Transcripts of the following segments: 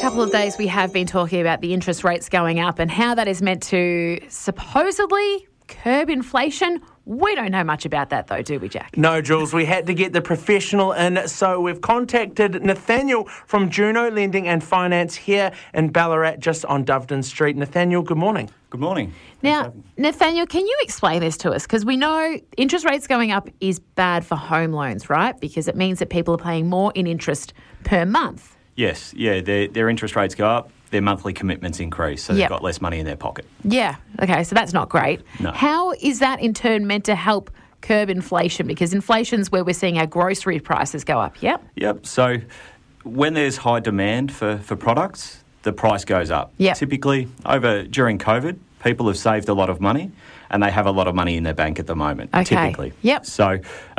couple of days we have been talking about the interest rates going up and how that is meant to supposedly curb inflation. We don't know much about that though, do we, Jack? No, Jules, we had to get the professional in, so we've contacted Nathaniel from Juno Lending and Finance here in Ballarat, just on Doveton Street. Nathaniel, good morning. Good morning. Now, Nathaniel, can you explain this to us? Because we know interest rates going up is bad for home loans, right? Because it means that people are paying more in interest per month. Yes, yeah, their interest rates go up, their monthly commitments increase, so they've got less money in their pocket. Yeah, okay, so that's not great. No. How is that in turn meant to help curb inflation? Because inflation's where we're seeing our grocery prices go up, Yep, so when there's high demand for products, the price goes up. Yep. Typically, during COVID, people have saved a lot of money and they have a lot of money in their bank at the moment, typically. Yep. So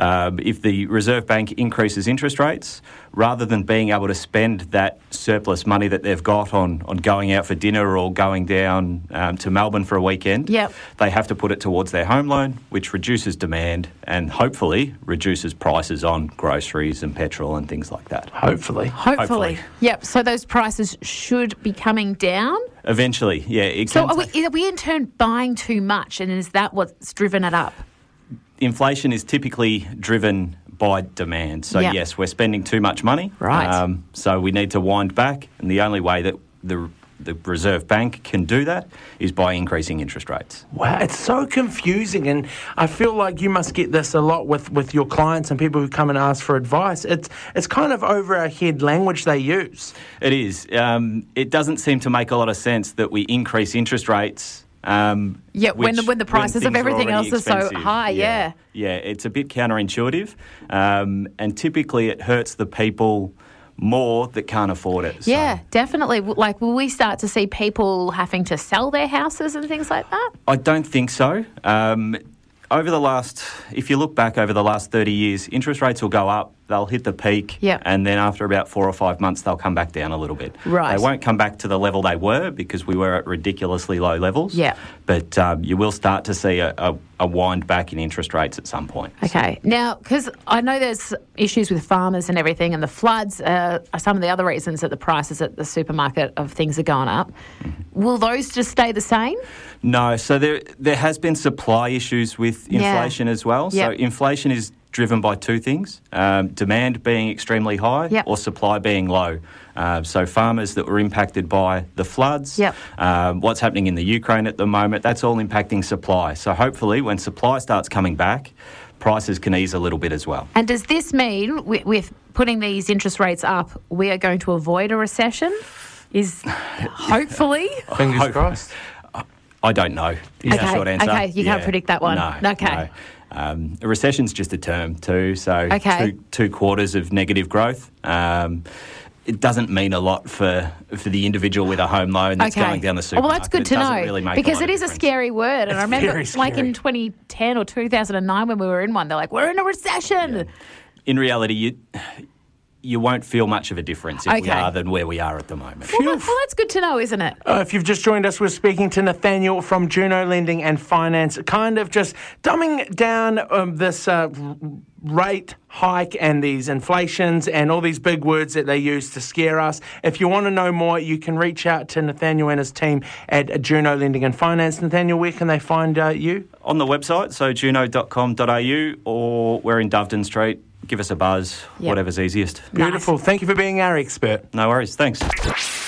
if the Reserve Bank increases interest rates, rather than being able to spend that surplus money that they've got on going out for dinner or going down to Melbourne for a weekend, they have to put it towards their home loan, which reduces demand and hopefully reduces prices on groceries and petrol and things like that. Hopefully. Yep, so those prices should be coming down? Eventually, yeah. So are we in turn buying too much, and is that what's driven it up? Inflation is typically driven by demand. So, yes, we're spending too much money. Right. So we need to wind back, and the only way that the Reserve Bank can do that is by increasing interest rates. Wow, it's so confusing, and I feel like you must get this a lot with your clients and people who come and ask for advice. It's kind of over our head language they use. It is. It doesn't seem to make a lot of sense that we increase interest rates. When the prices of everything else are so high, Yeah, it's a bit counterintuitive, and typically it hurts the people more that can't afford it. Yeah, definitely. Like, will we start to see people having to sell their houses and things like that? I don't think so. If you look back over the last 30 years, interest rates will go up, they'll hit the peak, and then after about 4 or 5 months, they'll come back down a little bit. Right. They won't come back to the level they were because we were at ridiculously low levels. Yeah. But you will start to see a wind back in interest rates at some point. Okay. Now, because I know there's issues with farmers and everything, and the floods are some of the other reasons that the prices at the supermarket of things are going up. Will those just stay the same? No. So there has been supply issues with inflation as well. Yep. So inflation is driven by two things, demand being extremely high or supply being low. So farmers that were impacted by the floods, what's happening in the Ukraine at the moment, that's all impacting supply. So hopefully when supply starts coming back, prices can ease a little bit as well. And does this mean with putting these interest rates up, we are going to avoid a recession? Hopefully? Fingers crossed. I don't know is the short answer. Okay, you can't predict that one. No. Okay. A recession's just a term too, so two quarters of negative growth. It doesn't mean a lot for the individual with a home loan that's going down the supermarket. Well, that's good to know, really because it is a scary word. And I remember like in 2010 or 2009 when we were in one, they're like, we're in a recession. Yeah. In reality, you won't feel much of a difference if we are than where we are at the moment. Well, that's good to know, isn't it? If you've just joined us, we're speaking to Nathaniel from Juno Lending and Finance, kind of just dumbing down this rate hike and these inflations and all these big words that they use to scare us. If you want to know more, you can reach out to Nathaniel and his team at Juno Lending and Finance. Nathaniel, where can they find you? On the website, so juno.com.au, or we're in Doveton Street. Give us a buzz, whatever's easiest. Beautiful. Nice. Thank you for being our expert. No worries. Thanks.